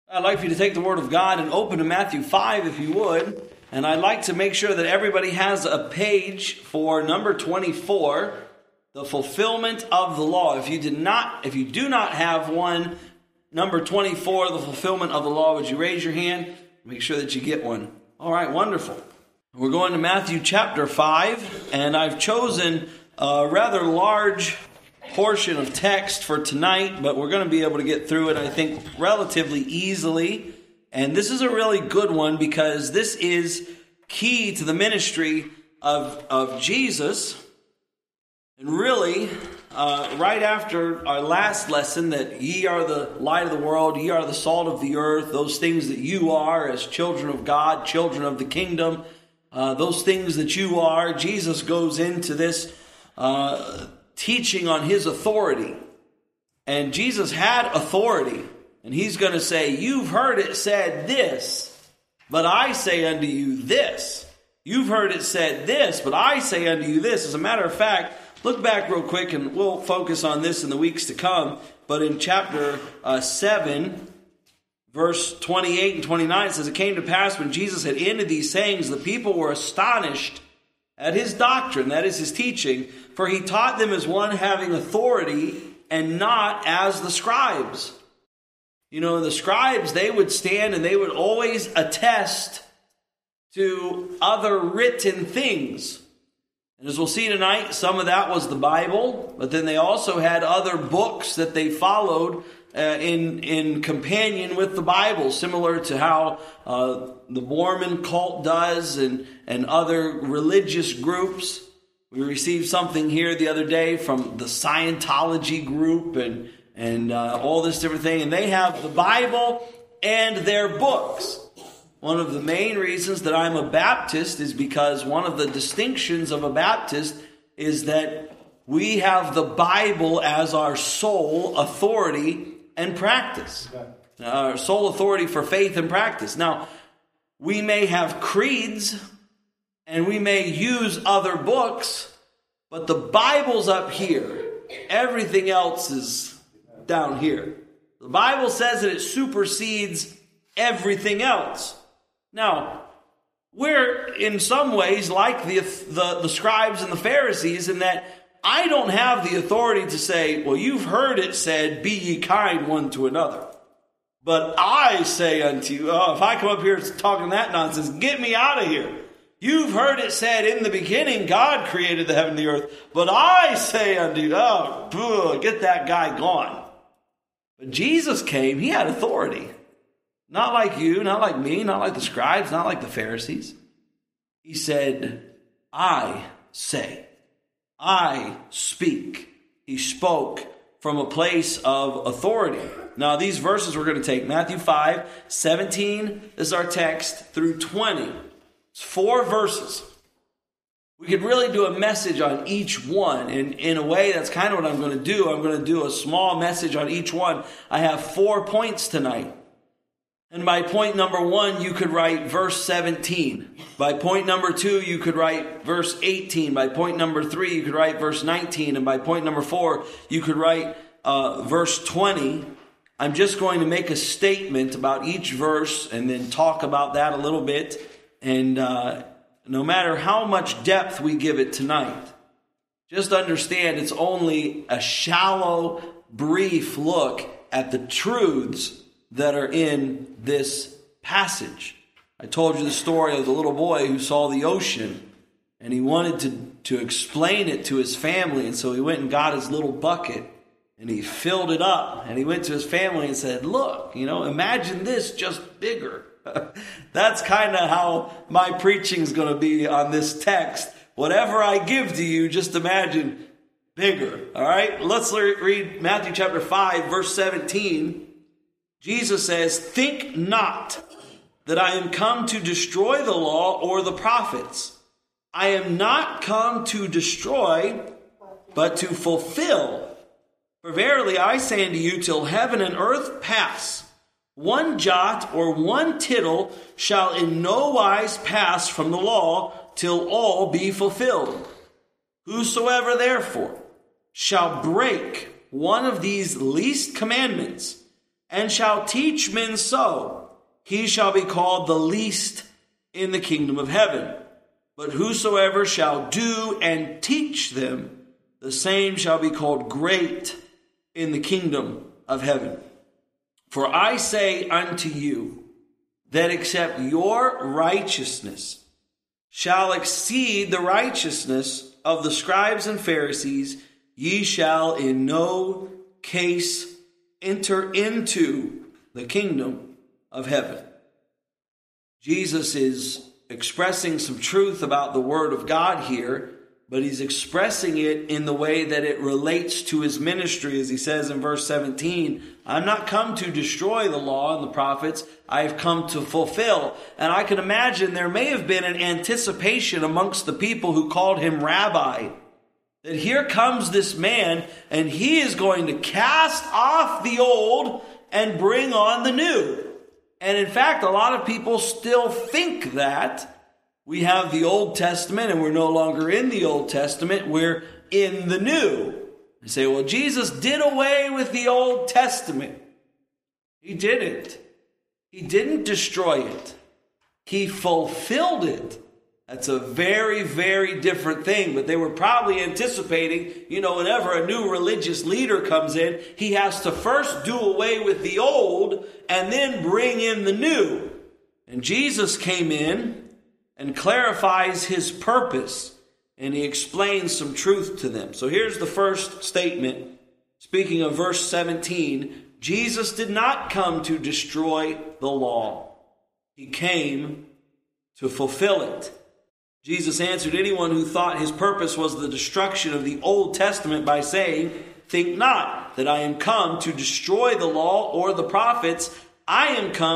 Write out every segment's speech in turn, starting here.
I'd like for you to take the Word of God and open to Matthew 5 if you would. And I'd like to make sure that everybody has a page for number 24, the fulfillment of the law. If you do not have one, number 24, the fulfillment of the law, would you raise your hand? Make sure that you get one. All right, wonderful. We're going to Matthew chapter 5, and I've chosen a rather large portion of text for tonight, but we're going to be able to get through it, I think, relatively easily. And this is a really good one because this is key to the ministry of Jesus. And really, right after our last lesson, that ye are the light of the world, ye are the salt of the earth, those things that you are as children of God, children of the kingdom, those things that you are, Jesus goes into this teaching on his authority. And Jesus had authority. And he's going to say, you've heard it said this, but I say unto you this. You've heard it said this, but I say unto you this. As a matter of fact, look back real quick and we'll focus on this in the weeks to come. But in chapter 7, verse 28 and 29, it says, it came to pass when Jesus had ended these sayings, the people were astonished at his doctrine, that is his teaching, for he taught them as one having authority and not as the scribes. You know, the scribes, they would stand and they would always attest to other written things. And as we'll see tonight, some of that was the Bible, but then they also had other books that they followed in companion with the Bible, similar to how the Mormon cult does and other religious groups. We received something here the other day from the Scientology group and all this different thing. And they have the Bible and their books. One of the main reasons that I'm a Baptist is because one of the distinctions of a Baptist is that we have the Bible as our sole authority and practice. Our sole authority for faith and practice. Now, we may have creeds and we may use other books, but the Bible's up here. Everything else is down here. The Bible says that it supersedes everything else. Now, we're in some ways like the scribes and the Pharisees in that I don't have the authority to say, well, you've heard it said, be ye kind one to another. But I say unto you, if I come up here talking that nonsense, get me out of here. You've heard it said in the beginning, God created the heaven and the earth. But I say unto you, get that guy gone. But Jesus came, he had authority. Not like you, not like me, not like the scribes, not like the Pharisees. He said, I say, I speak. He spoke from a place of authority. Now, these verses we're going to take, Matthew 5, 17 is our text, through 20. It's 4 verses. We could really do a message on each one. And in a way, that's kind of what I'm going to do. I'm going to do a small message on each one. I have 4 points tonight. And by point number 1, you could write verse 17. By point number 2, you could write verse 18. By point number 3, you could write verse 19. And by point number 4, you could write verse 20. I'm just going to make a statement about each verse and then talk about that a little bit. And no matter how much depth we give it tonight, just understand it's only a shallow, brief look at the truths that are in this passage. I told you the story of the little boy who saw the ocean and he wanted to explain it to his family, and so he went and got his little bucket and he filled it up and he went to his family and said, look, imagine this just bigger. That's kind of how my preaching is going to be on this text. Whatever I give to you, just imagine bigger. All right, let's read Matthew chapter 5, verse 17. Jesus says, think not that I am come to destroy the law or the prophets. I am not come to destroy, but to fulfill. For verily I say unto you, till heaven and earth pass, one jot or one tittle shall in no wise pass from the law till all be fulfilled. Whosoever therefore shall break one of these least commandments and shall teach men so, he shall be called the least in the kingdom of heaven. But whosoever shall do and teach them, the same shall be called great in the kingdom of heaven. For I say unto you, that except your righteousness shall exceed the righteousness of the scribes and Pharisees, ye shall in no case enter into the kingdom of heaven. Jesus is expressing some truth about the Word of God here, but he's expressing it in the way that it relates to his ministry. As he says in verse 17, I'm not come to destroy the law and the prophets, I have come to fulfill. And I can imagine there may have been an anticipation amongst the people who called him rabbi, that here comes this man and he is going to cast off the old and bring on the new. And in fact, a lot of people still think that. We have the Old Testament and we're no longer in the Old Testament, we're in the New. They say, well, Jesus did away with the Old Testament. He didn't. He didn't destroy it. He fulfilled it. That's a very, very different thing. But they were probably anticipating, whenever a new religious leader comes in, he has to first do away with the old and then bring in the new. And Jesus came in and clarifies his purpose, and he explains some truth to them. So here's the first statement. Speaking of verse 17, Jesus did not come to destroy the law. He came to fulfill it. Jesus answered anyone who thought his purpose was the destruction of the Old Testament by saying, think not that I am come to destroy the law or the prophets. I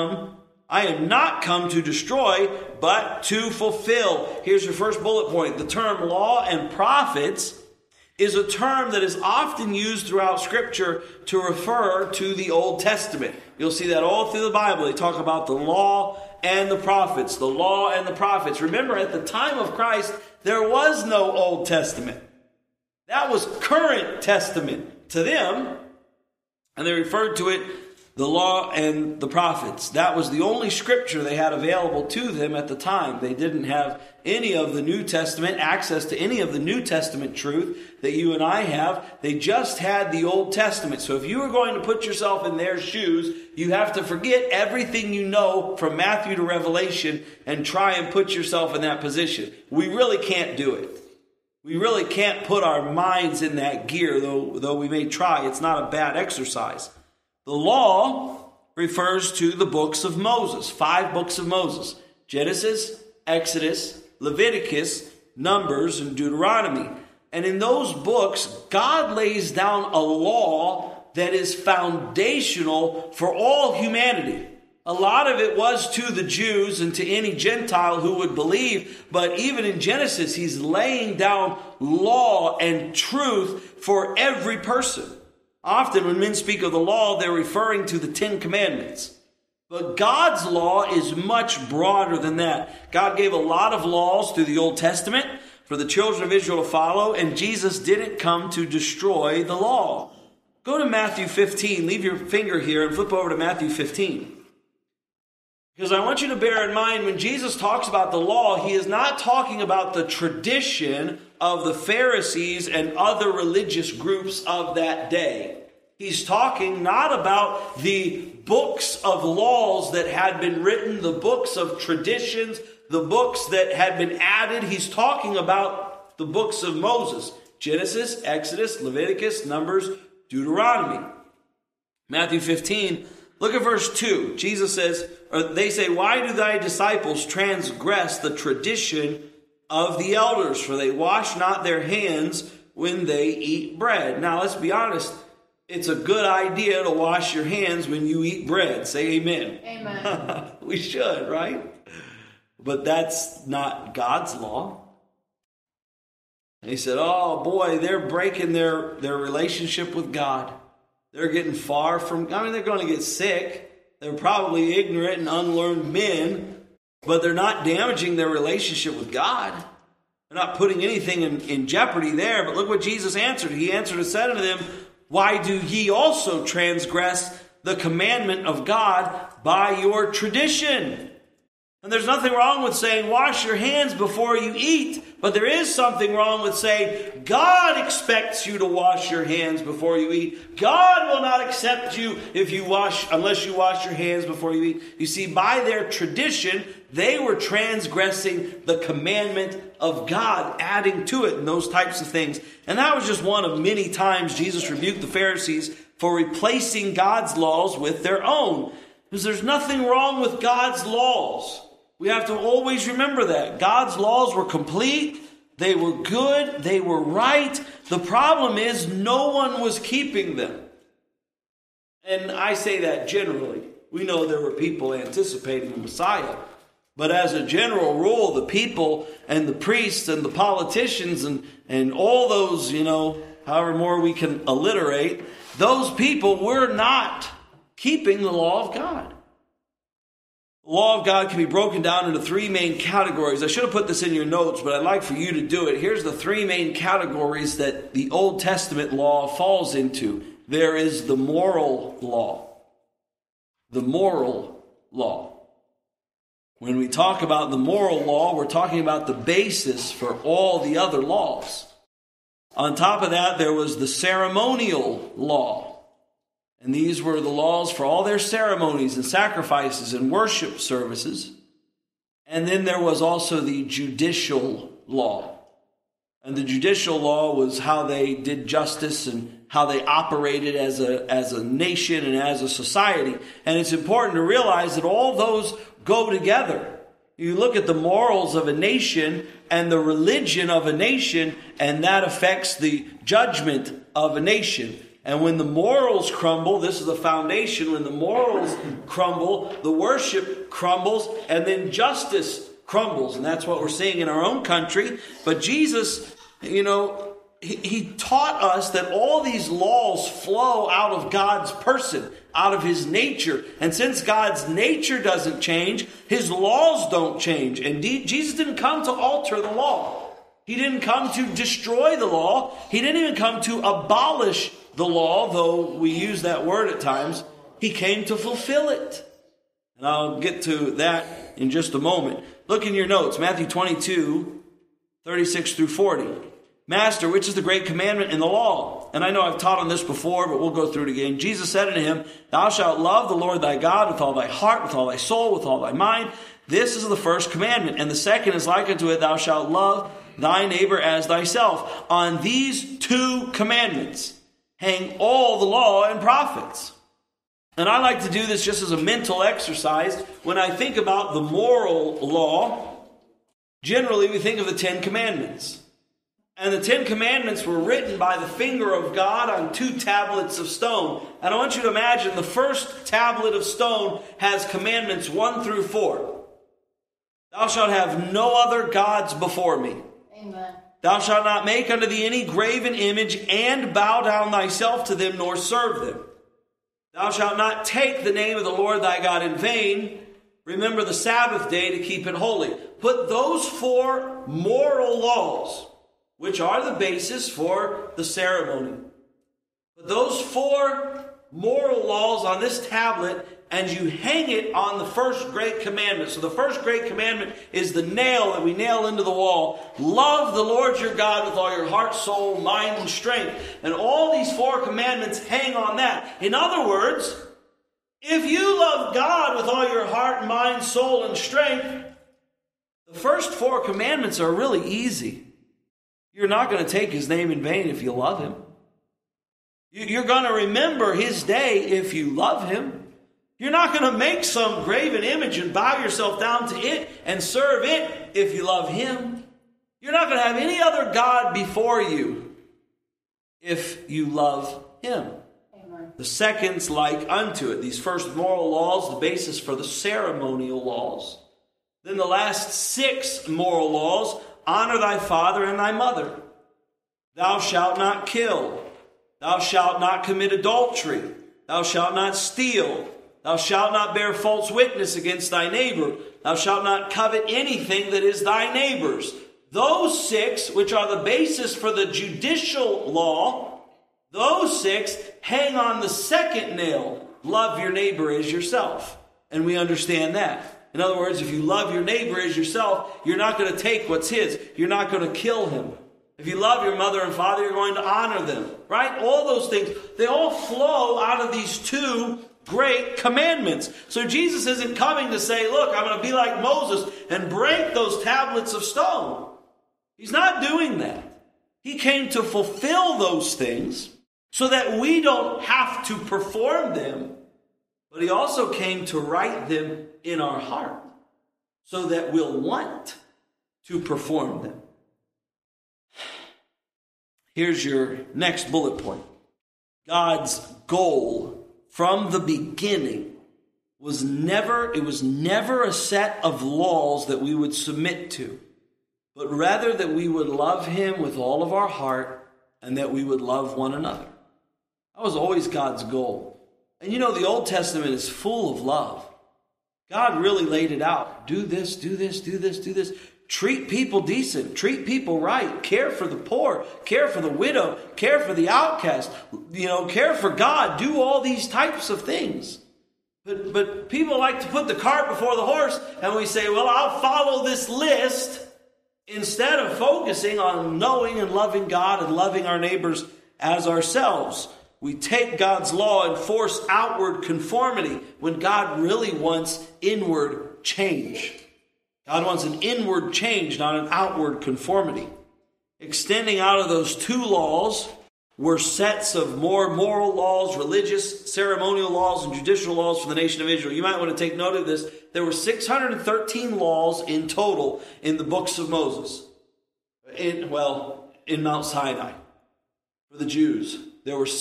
am not come to destroy, but to fulfill. Here's your first bullet point. The term law and prophets is a term that is often used throughout Scripture to refer to the Old Testament. You'll see that all through the Bible. They talk about the law and the prophets. The law and the prophets. Remember, at the time of Christ, there was no Old Testament. That was current testament to them. And they referred to it the law and the prophets. That was the only scripture they had available to them at the time. They didn't have any of the New Testament, access to any of the New Testament truth that you and I have. They just had the Old Testament. So if you were going to put yourself in their shoes, you have to forget everything you know from Matthew to Revelation and try and put yourself in that position. We really can't do it. We really can't put our minds in that gear, though we may try. It's not a bad exercise. The law refers to the books of Moses, 5 books of Moses: Genesis, Exodus, Leviticus, Numbers, and Deuteronomy. And in those books, God lays down a law that is foundational for all humanity. A lot of it was to the Jews and to any Gentile who would believe, but even in Genesis, he's laying down law and truth for every person. Often when men speak of the law, they're referring to the 10 Commandments. But God's law is much broader than that. God gave a lot of laws through the Old Testament for the children of Israel to follow, and Jesus didn't come to destroy the law. Go to Matthew 15. Leave your finger here and flip over to Matthew 15. Because I want you to bear in mind, when Jesus talks about the law, he is not talking about the tradition of the Pharisees and other religious groups of that day. He's talking not about the books of laws that had been written, the books of traditions, the books that had been added. He's talking about the books of Moses: Genesis, Exodus, Leviticus, Numbers, Deuteronomy. Matthew 15, look at verse 2. Jesus says, or they say, why do thy disciples transgress the tradition of the elders? For they wash not their hands when they eat bread. Now, let's be honest. It's a good idea to wash your hands when you eat bread. Say amen. Amen. We should, right? But that's not God's law. And he said, oh boy, they're breaking their relationship with God. They're getting far from, they're going to get sick. They're probably ignorant and unlearned men, but they're not damaging their relationship with God. They're not putting anything in jeopardy there. But look what Jesus answered. He answered and said unto them, why do ye also transgress the commandment of God by your tradition. And there's nothing wrong with saying, wash your hands before you eat. But there is something wrong with saying, God expects you to wash your hands before you eat. God will not accept you unless you wash your hands before you eat. You see, by their tradition, they were transgressing the commandment of God, adding to it and those types of things. And that was just one of many times Jesus rebuked the Pharisees for replacing God's laws with their own. Because there's nothing wrong with God's laws. We have to always remember that. God's laws were complete. They were good. They were right. The problem is no one was keeping them. And I say that generally. We know there were people anticipating the Messiah. But as a general rule, the people and the priests and the politicians and all those, however more we can alliterate, those people were not keeping the law of God. The law of God can be broken down into three main categories. I should have put this in your notes, but I'd like for you to do it. Here's the three main categories that the Old Testament law falls into. There is the moral law. The moral law. When we talk about the moral law, we're talking about the basis for all the other laws. On top of that, there was the ceremonial law. And these were the laws for all their ceremonies and sacrifices and worship services. And then there was also the judicial law. And the judicial law was how they did justice and how they operated as a nation and as a society. And it's important to realize that all those go together. You look at the morals of a nation and the religion of a nation, and that affects the judgment of a nation. And when the morals crumble, this is the foundation. When the morals crumble, the worship crumbles, and then justice crumbles. And that's what we're seeing in our own country. But Jesus, he taught us that all these laws flow out of God's person, out of his nature. And since God's nature doesn't change, his laws don't change. And Jesus didn't come to alter the law. He didn't come to destroy the law. He didn't even come to abolish the law, though we use that word at times. He came to fulfill it. And I'll get to that in just a moment. Look in your notes, Matthew 22, 36 through 40. Master, which is the great commandment in the law? And I know I've taught on this before, but we'll go through it again. Jesus said unto him, Thou shalt love the Lord thy God with all thy heart, with all thy soul, with all thy mind. This is the first commandment. And the second is like unto it, Thou shalt love thy neighbor as thyself. On these two commandments hang all the law and prophets. And I like to do this just as a mental exercise. When I think about the moral law, generally we think of the 10 Commandments. And the 10 Commandments were written by the finger of God on 2 tablets of stone. And I want you to imagine the first tablet of stone has commandments 1 through 4. Thou shalt have no other gods before me. Amen. Thou shalt not make unto thee any graven image, and bow down thyself to them, nor serve them. Thou shalt not take the name of the Lord thy God in vain. Remember the Sabbath day to keep it holy. Put those 4 moral laws, which are the basis for the ceremony. Put those 4 moral laws on this tablet, and you hang it on the first great commandment. So the first great commandment is the nail that we nail into the wall. Love the Lord your God with all your heart, soul, mind, and strength. And all these 4 commandments hang on that. In other words, if you love God with all your heart, mind, soul, and strength, the first 4 commandments are really easy. You're not going to take his name in vain if you love him. You're going to remember his day if you love him. You're not going to make some graven image and bow yourself down to it and serve it if you love him. You're not going to have any other God before you if you love him. Amen. The second's like unto it. These first moral laws, the basis for the ceremonial laws. Then the last 6 moral laws, honor thy father and thy mother. Thou shalt not kill. Thou shalt not commit adultery. Thou shalt not steal. Thou shalt not bear false witness against thy neighbor. Thou shalt not covet anything that is thy neighbor's. Those 6, which are the basis for the judicial law, those 6 hang on the second nail love your neighbor as yourself. And we understand that. In other words, if you love your neighbor as yourself, you're not going to take what's his. You're not going to kill him. If you love your mother and father, you're going to honor them. Right? All those things, they all flow out of these two great commandments. So Jesus isn't coming to say, look, I'm going to be like Moses and break those tablets of stone. He's not doing that. He came to fulfill those things so that we don't have to perform them. But he also came to write them in our heart so that we'll want to perform them. Here's your next bullet point. God's goal from the beginning was never a set of laws that we would submit to, but rather that we would love him with all of our heart and that we would love one another. That was always God's goal. And you know, the Old Testament is full of love. God really laid it out. Do this, do this, do this, do this. Treat people decent. Treat people right. Care for the poor. Care for the widow. Care for the outcast. Care for God. Do all these types of things. But people like to put the cart before the horse, and we say, well, I'll follow this list instead of focusing on knowing and loving God and loving our neighbors as ourselves. We take God's law and force outward conformity when God really wants inward change. God wants an inward change, not an outward conformity. Extending out of those two laws were sets of more moral laws, religious, ceremonial laws, and judicial laws for the nation of Israel. You might want to take note of this. There were 613 laws in total in the books of Moses. In Mount Sinai for the Jews. There were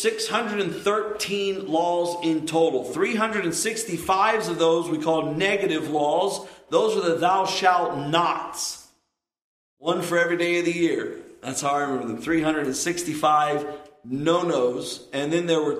613 laws in total. 365 of those we call negative laws. Those are the thou shalt nots. One for every day of the year. That's how I remember them. 365 no-nos. And then there were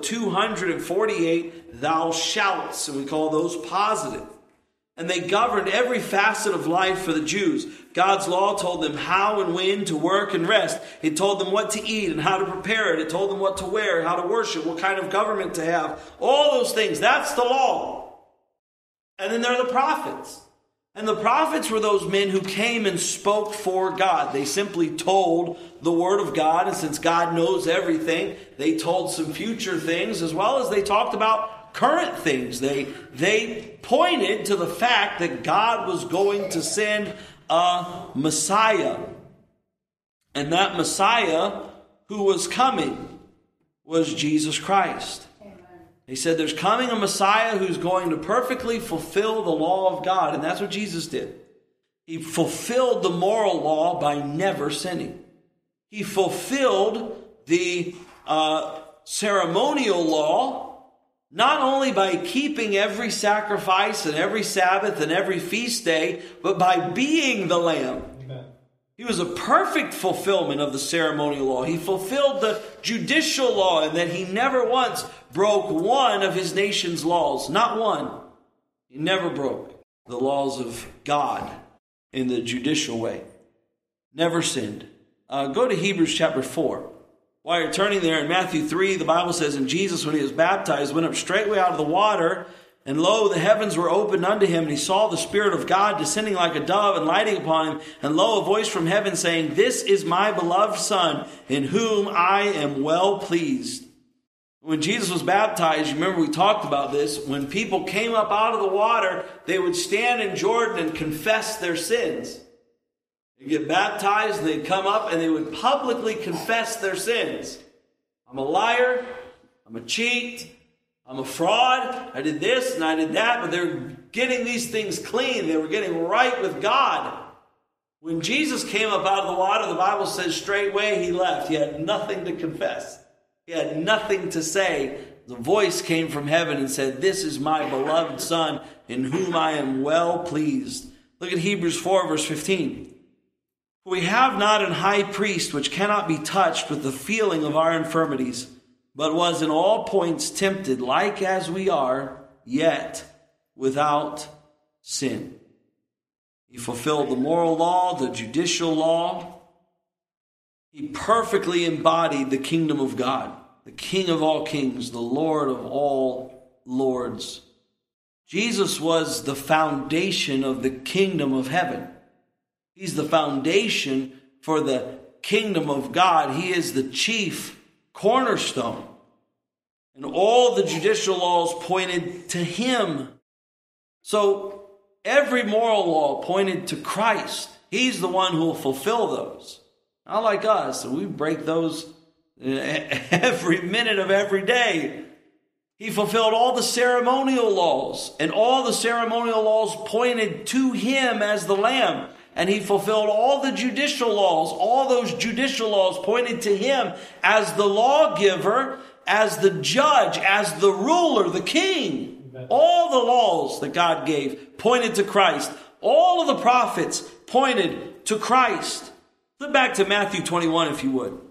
248 thou shalts. And we call those positive. And they governed every facet of life for the Jews. God's law told them how and when to work and rest. It told them what to eat and how to prepare it. It told them what to wear, how to worship, what kind of government to have. All those things. That's the law. And then there are the prophets. And the prophets were those men who came and spoke for God. They simply told the word of God. And since God knows everything, they told some future things as well as they talked about current things. They pointed to the fact that God was going to send a Messiah. And that Messiah who was coming was Jesus Christ. He said there's coming a Messiah who's going to perfectly fulfill the law of God. And that's what Jesus did. He fulfilled the moral law by never sinning. He fulfilled the ceremonial law not only by keeping every sacrifice and every Sabbath and every feast day, but by being the Lamb. Amen. He was a perfect fulfillment of the ceremonial law. He fulfilled the judicial law in that he never once broke one of his nation's laws. Not one. He never broke the laws of God in the judicial way. Never sinned. Go to Hebrews chapter 4. While you're turning there, in Matthew 3, the Bible says, and Jesus, when he was baptized, went up straightway out of the water, and lo, the heavens were opened unto him, and he saw the Spirit of God descending like a dove and lighting upon him, and lo, a voice from heaven saying, this is my beloved Son, in whom I am well pleased. When Jesus was baptized, you remember we talked about this, when people came up out of the water, they would stand in Jordan and confess their sins. They'd get baptized, and they'd come up, and they would publicly confess their sins. I'm a liar, I'm a cheat, I'm a fraud, I did this and I did that, but they're getting these things clean. They were getting right with God. When Jesus came up out of the water, the Bible says straightway he left. He had nothing to confess. He had nothing to say. The voice came from heaven and said, this is my beloved Son, in whom I am well pleased. Look at Hebrews 4, verse 15. We have not an high priest which cannot be touched with the feeling of our infirmities, but was in all points tempted, like as we are, yet without sin. He fulfilled the moral law, the judicial law. He perfectly embodied the kingdom of God, the King of all kings, the Lord of all lords. Jesus was the foundation of the kingdom of heaven. He's the foundation for the kingdom of God. He is the chief cornerstone. And all the judicial laws pointed to him. So every moral law pointed to Christ. He's the one who will fulfill those. Not like us. We break those every minute of every day. He fulfilled all the ceremonial laws, and all the ceremonial laws pointed to him as the Lamb. And he fulfilled all the judicial laws. All those judicial laws pointed to him as the lawgiver, as the judge, as the ruler, the king. Amen. All the laws that God gave pointed to Christ. All of the prophets pointed to Christ. Flip back to Matthew 21, if you would.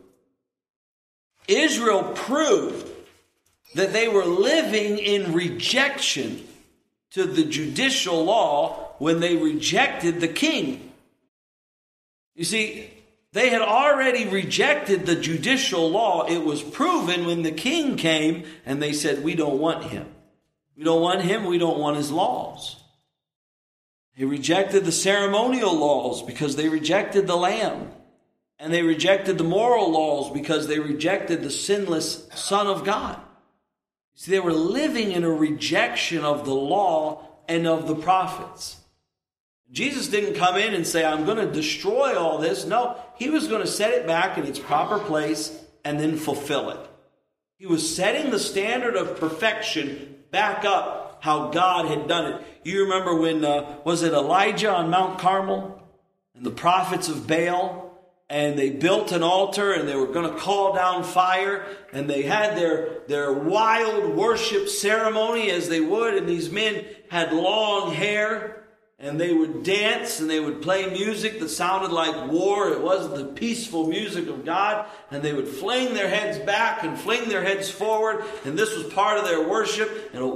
Israel proved that they were living in rejection to the judicial law when they rejected the king. You see, they had already rejected the judicial law. It was proven when the king came and they said, we don't want him. We don't want him. We don't want his laws. They rejected the ceremonial laws because they rejected the Lamb. And they rejected the moral laws because they rejected the sinless Son of God. See, they were living in a rejection of the law and of the prophets. Jesus didn't come in and say, I'm going to destroy all this. No, he was going to set it back in its proper place and then fulfill it. He was setting the standard of perfection back up how God had done it. You remember when, was it Elijah on Mount Carmel? And the prophets of Baal? And they built an altar and they were going to call down fire. And they had their wild worship ceremony as they would. And these men had long hair. And they would dance and they would play music that sounded like war. It wasn't the peaceful music of God. And they would fling their heads back and fling their heads forward. And this was part of their worship in a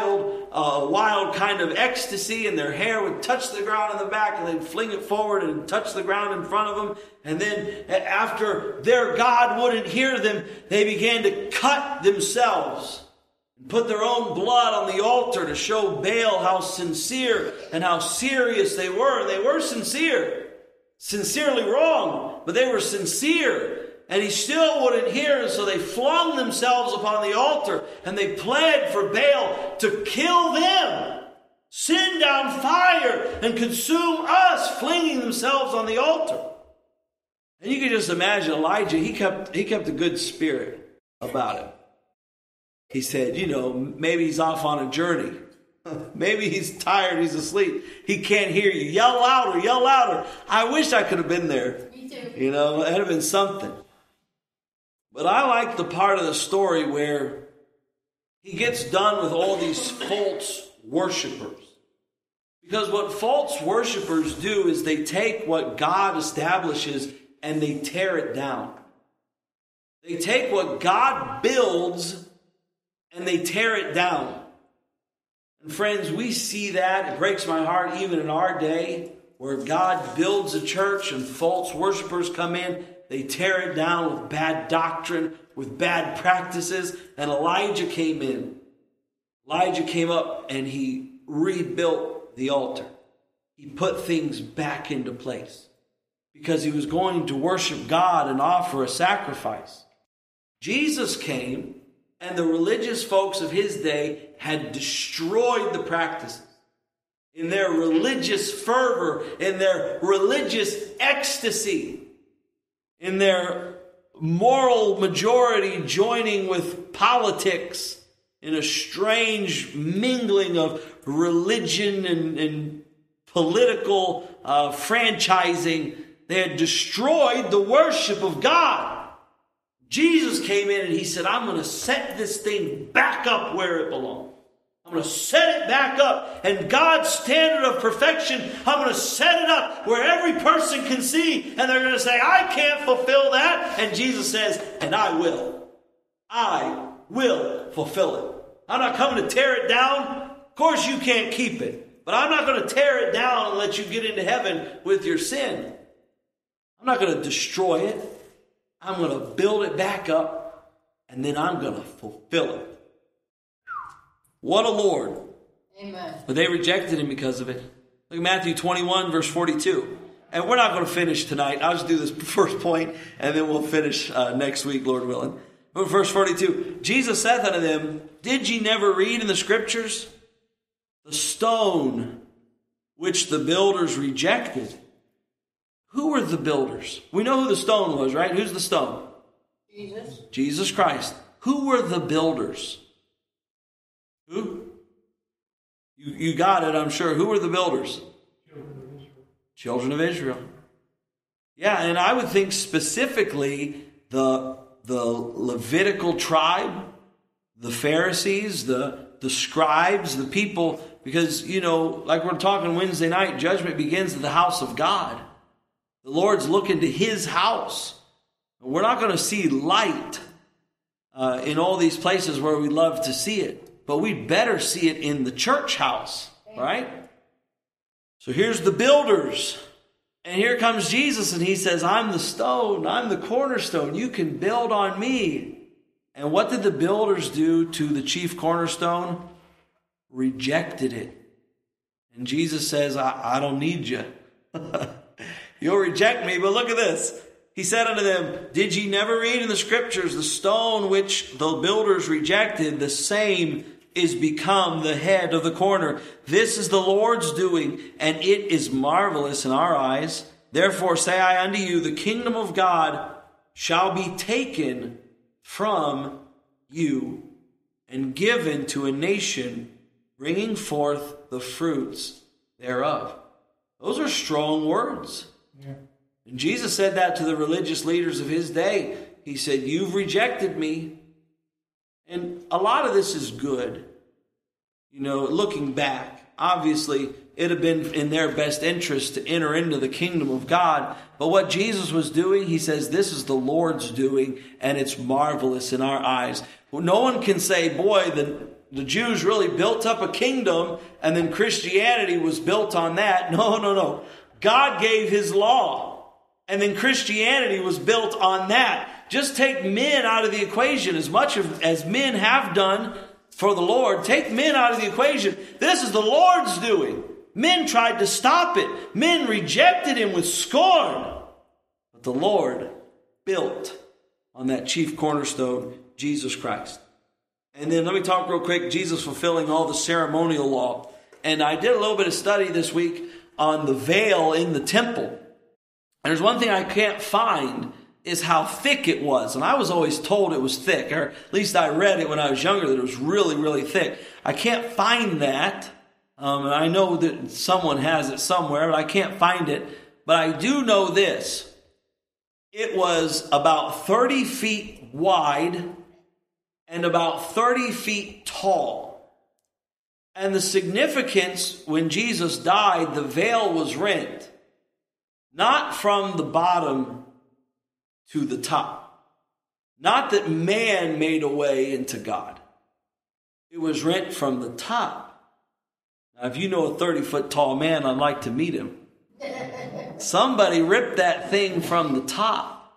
wild kind of ecstasy. And their hair would touch the ground in the back and they'd fling it forward and touch the ground in front of them. And then after their God wouldn't hear them, they began to cut themselves. Put their own blood on the altar to show Baal how sincere and how serious they were. They were sincere. Sincerely wrong, but they were sincere. And he still wouldn't hear, and so they flung themselves upon the altar and they pled for Baal to kill them. Send down fire and consume us, flinging themselves on the altar. And you can just imagine Elijah, he kept a good spirit about it. He said, maybe he's off on a journey. Maybe he's tired, he's asleep. He can't hear you. Yell louder, yell louder. I wish I could have been there. Me too. It had been something. But I like the part of the story where he gets done with all these false worshipers. Because what false worshipers do is they take what God establishes and they tear it down. They take what God builds and they tear it down. And friends, we see that. It breaks my heart even in our day where God builds a church and false worshipers come in. They tear it down with bad doctrine, with bad practices. And Elijah came in. Elijah came up and he rebuilt the altar. He put things back into place because he was going to worship God and offer a sacrifice. Jesus came. And the religious folks of his day had destroyed the practices. In their religious fervor, in their religious ecstasy, in their moral majority joining with politics, in a strange mingling of religion and political franchising, they had destroyed the worship of God. Jesus came in and he said, I'm going to set this thing back up where it belongs. I'm going to set it back up. And God's standard of perfection, I'm going to set it up where every person can see. And they're going to say, I can't fulfill that. And Jesus says, and I will. I will fulfill it. I'm not coming to tear it down. Of course you can't keep it. But I'm not going to tear it down and let you get into heaven with your sin. I'm not going to destroy it. I'm going to build it back up, and then I'm going to fulfill it. What a Lord. Amen. But they rejected him because of it. Look at Matthew 21, verse 42. And we're not going to finish tonight. I'll just do this first point, and then we'll finish next week, Lord willing. But verse 42, Jesus saith unto them, Did ye never read in the Scriptures? The stone which the builders rejected. Who were the builders? We know who the stone was, right? Who's the stone? Jesus. Jesus Christ. Who were the builders? Who? You got it, I'm sure. Who were the builders? Children of Israel. Yeah, and I would think specifically the Levitical tribe, the Pharisees, the scribes, the people, because, you know, like we're talking Wednesday night, judgment begins at the house of God. The Lord's looking to his house. We're not going to see light in all these places where we love to see it, but we better see it in the church house, right? So here's the builders. And here comes Jesus, and he says, I'm the stone, I'm the cornerstone. You can build on me. And what did the builders do to the chief cornerstone? Rejected it. And Jesus says, I don't need you. You'll reject me, but look at this. He said unto them, Did ye never read in the Scriptures, the stone which the builders rejected, the same is become the head of the corner. This is the Lord's doing, and it is marvelous in our eyes. Therefore say I unto you, the kingdom of God shall be taken from you and given to a nation, bringing forth the fruits thereof. Those are strong words. Yeah. And Jesus said that to the religious leaders of his day. He said, You've rejected me. And a lot of this is good. You know, looking back, obviously it had been in their best interest to enter into the kingdom of God. But what Jesus was doing, he says, this is the Lord's doing, and it's marvelous in our eyes. No one can say, boy, the Jews really built up a kingdom, and then Christianity was built on that. No. God gave his law, and then Christianity was built on that. Just take men out of the equation. As much as men have done for the Lord, take men out of the equation. This is the Lord's doing. Men tried to stop it. Men rejected him with scorn. But the Lord built on that chief cornerstone, Jesus Christ. And then let me talk real quick, Jesus fulfilling all the ceremonial law. And I did a little bit of study this week on the veil in the temple. And there's one thing I can't find is how thick it was. And I was always told it was thick, or at least I read it when I was younger, that it was really, really thick. I can't find that. And I know that someone has it somewhere, but I can't find it. But I do know this. It was about 30 feet wide and about 30 feet tall. And the significance, when Jesus died, the veil was rent. Not from the bottom to the top. Not that man made a way into God. It was rent from the top. Now, if you know a 30-foot tall man, I'd like to meet him. Somebody ripped that thing from the top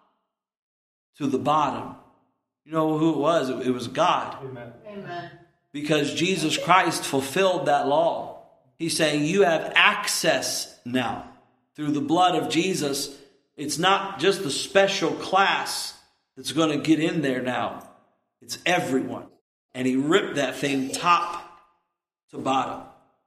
to the bottom. You know who it was? It was God. Amen. Because Jesus Christ fulfilled that law. He's saying you have access now. Through the blood of Jesus, it's not just the special class that's going to get in there now. It's everyone. And he ripped that thing top to bottom.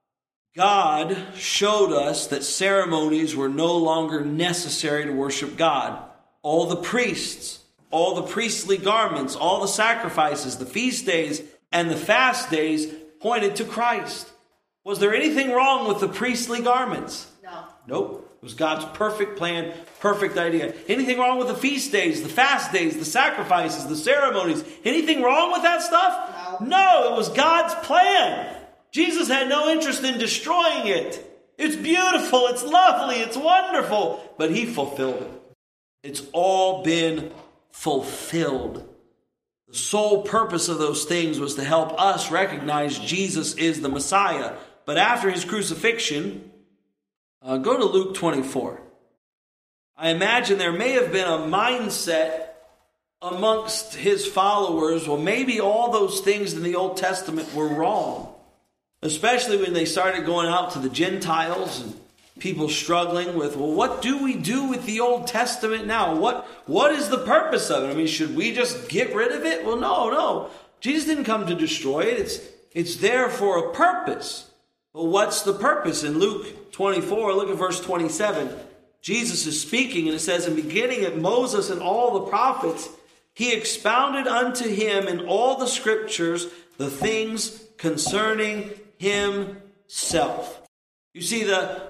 God showed us that ceremonies were no longer necessary to worship God. All the priests, all the priestly garments, all the sacrifices, the feast days, and the fast days pointed to Christ. Was there anything wrong with the priestly garments? No. Nope. It was God's perfect plan, perfect idea. Anything wrong with the feast days, the fast days, the sacrifices, the ceremonies? Anything wrong with that stuff? No, it was God's plan. Jesus had no interest in destroying it. It's beautiful, it's lovely, it's wonderful. But he fulfilled it. It's all been fulfilled. The sole purpose of those things was to help us recognize Jesus is the Messiah. But after his crucifixion, go to Luke 24. I imagine there may have been a mindset amongst his followers, well, maybe all those things in the Old Testament were wrong. Especially when they started going out to the Gentiles and people struggling with, well, what do we do with the Old Testament now? What is the purpose of it? I mean, should we just get rid of it? Well, no. Jesus didn't come to destroy it. It's there for a purpose. But what's the purpose? In Luke 24, look at verse 27. Jesus is speaking, and it says, "And beginning at Moses and all the prophets, he expounded unto him in all the scriptures the things concerning himself." You see, the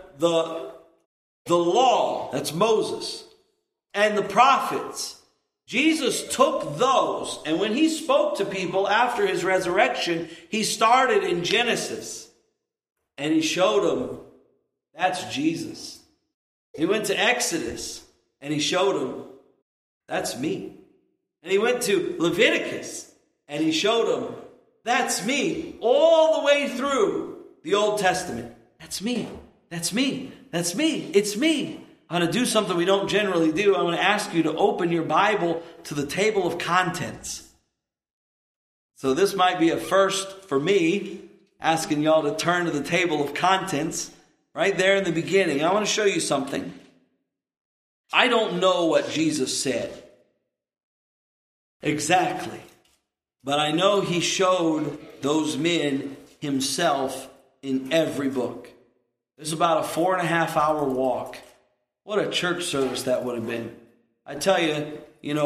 law, that's Moses, and the prophets, Jesus took those, and when he spoke to people after his resurrection, he started in Genesis, and he showed them, that's Jesus. He went to Exodus, and he showed them, that's me. And he went to Leviticus, and he showed them, that's me, all the way through the Old Testament. That's me. That's me. That's me. It's me. I'm going to do something we don't generally do. I'm going to ask you to open your Bible to the table of contents. So this might be a first for me, asking y'all to turn to the table of contents right there in the beginning. I want to show you something. I don't know what Jesus said exactly, but I know he showed those men himself in every book. It's about a 4.5-hour walk. What a church service that would have been. I tell you,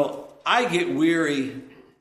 I get weary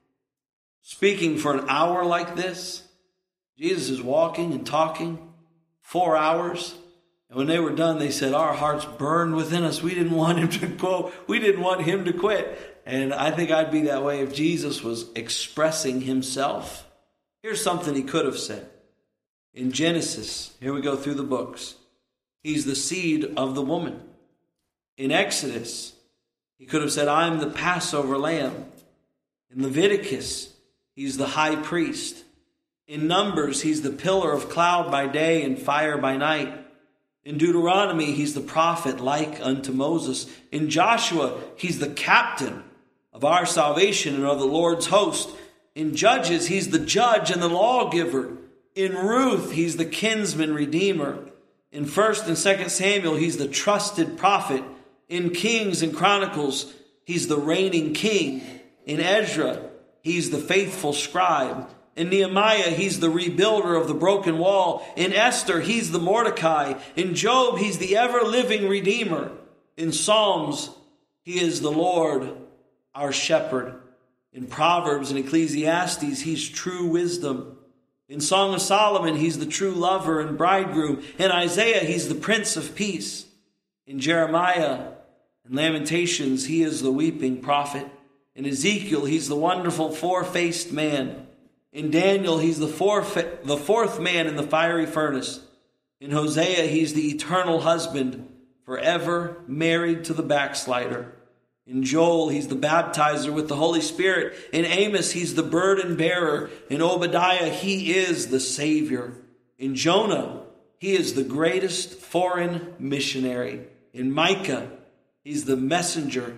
speaking for an hour like this. Jesus is walking and talking 4 hours. And when they were done, they said, our hearts burned within us. We didn't want him to go. We didn't want him to quit. And I think I'd be that way if Jesus was expressing himself. Here's something he could have said. In Genesis, here we go through the books. He's the seed of the woman. In Exodus, he could have said, I'm the Passover lamb. In Leviticus, he's the high priest. In Numbers, he's the pillar of cloud by day and fire by night. In Deuteronomy, he's the prophet like unto Moses. In Joshua, he's the captain of our salvation and of the Lord's host. In Judges, he's the judge and the lawgiver. In Ruth, he's the kinsman redeemer. In 1 and 2 Samuel, he's the trusted prophet. In Kings and Chronicles, he's the reigning king. In Ezra, he's the faithful scribe. In Nehemiah, he's the rebuilder of the broken wall. In Esther, he's the Mordecai. In Job, he's the ever-living redeemer. In Psalms, he is the Lord, our shepherd. In Proverbs and Ecclesiastes, he's true wisdom. In Song of Solomon, he's the true lover and bridegroom. In Isaiah, he's the Prince of Peace. In Jeremiah and Lamentations, he is the weeping prophet. In Ezekiel, he's the wonderful four-faced man. In Daniel, he's the fourth man in the fiery furnace. In Hosea, he's the eternal husband, forever married to the backslider. In Joel, he's the baptizer with the Holy Spirit. In Amos, he's the burden bearer. In Obadiah, he is the Savior. In Jonah, he is the greatest foreign missionary. In Micah, he's the messenger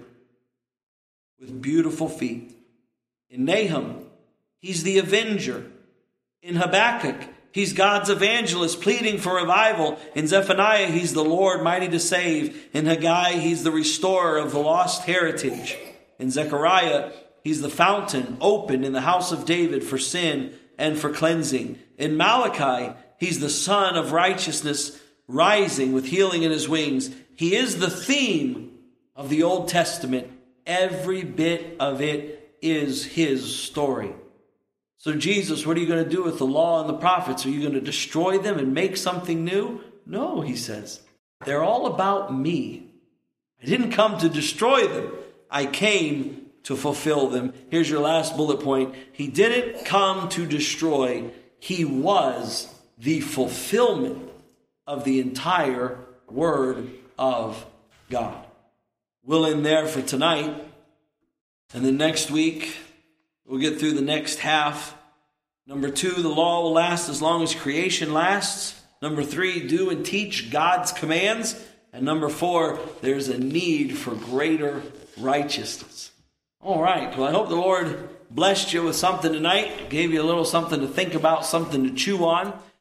with beautiful feet. In Nahum, he's the avenger. In Habakkuk, he's God's evangelist pleading for revival. In Zephaniah, he's the Lord mighty to save. In Haggai, he's the restorer of the lost heritage. In Zechariah, he's the fountain opened in the house of David for sin and for cleansing. In Malachi, he's the Son of righteousness rising with healing in his wings. He is the theme of the Old Testament. Every bit of it is his story. So Jesus, what are you going to do with the law and the prophets? Are you going to destroy them and make something new? No, he says. They're all about me. I didn't come to destroy them. I came to fulfill them. Here's your last bullet point. He didn't come to destroy. He was the fulfillment of the entire Word of God. We'll end there for tonight. And then next week, we'll get through the next half. Number 2, the law will last as long as creation lasts. Number 3, do and teach God's commands. And number 4, there's a need for greater righteousness. All right. Well, I hope the Lord blessed you with something tonight, gave you a little something to think about, something to chew on.